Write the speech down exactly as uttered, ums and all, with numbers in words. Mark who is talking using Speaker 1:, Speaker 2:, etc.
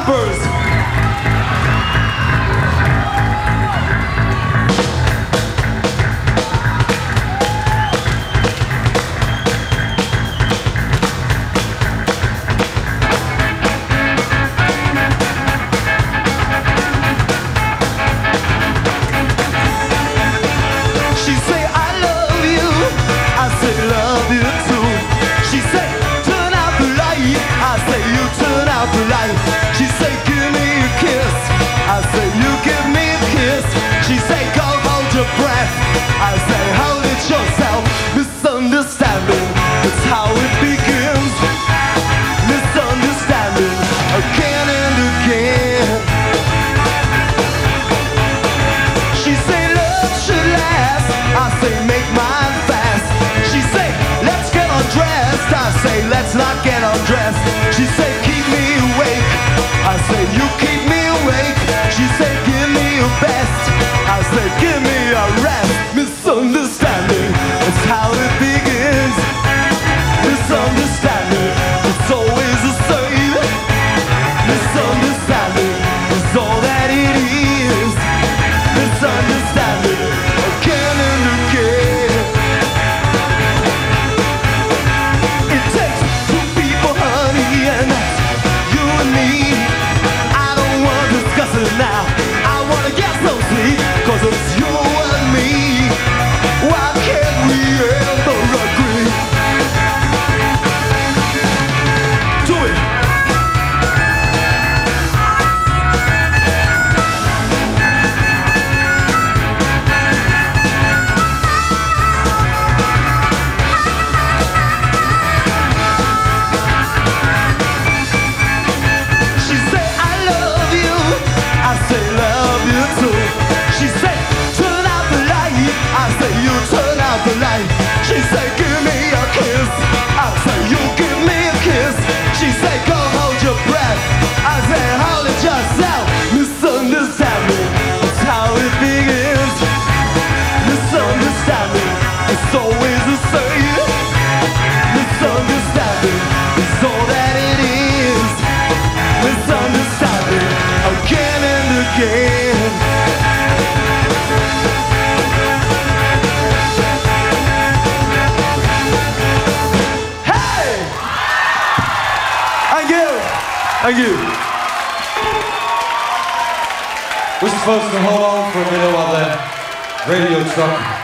Speaker 1: rappers. She say I love you, I say love you too. She say turn out the light, I say you turn out the light. She say give me a kiss, I say you give me a kiss. She say go hold your breath, I say hold it yourself. Misunderstanding, that's how it begins. Misunderstanding, again and again. She say love should last, I say make mine fast. She say let's get undressed, I say let's not get undressed. She say keep me awake, I say you keep me awake. She say give me your best, I say give me a rest. Misunderstanding, that's how it begins. Misunderstanding, it's always the same. Misunderstanding is all that it is. Misunderstanding, again and again. It takes two people, honey, and that's you and me. I don't wanna discuss it now, I wanna get so sweet, cause it's you and me. Why can't we ever agree? Do it! She say I love you, I say love you too. She say turn out the light, I say you turn out the light. She say give me a kiss, I say you give me a kiss. She say go hold your breath, I say hold it yourself. Misunderstanding, that's how it begins. Misunderstanding, it's always the same. Misunderstanding is all that it is. Misunderstanding, again and again. Hey! Thank you! Thank you.
Speaker 2: We're supposed to hold on for a minute while the radio truck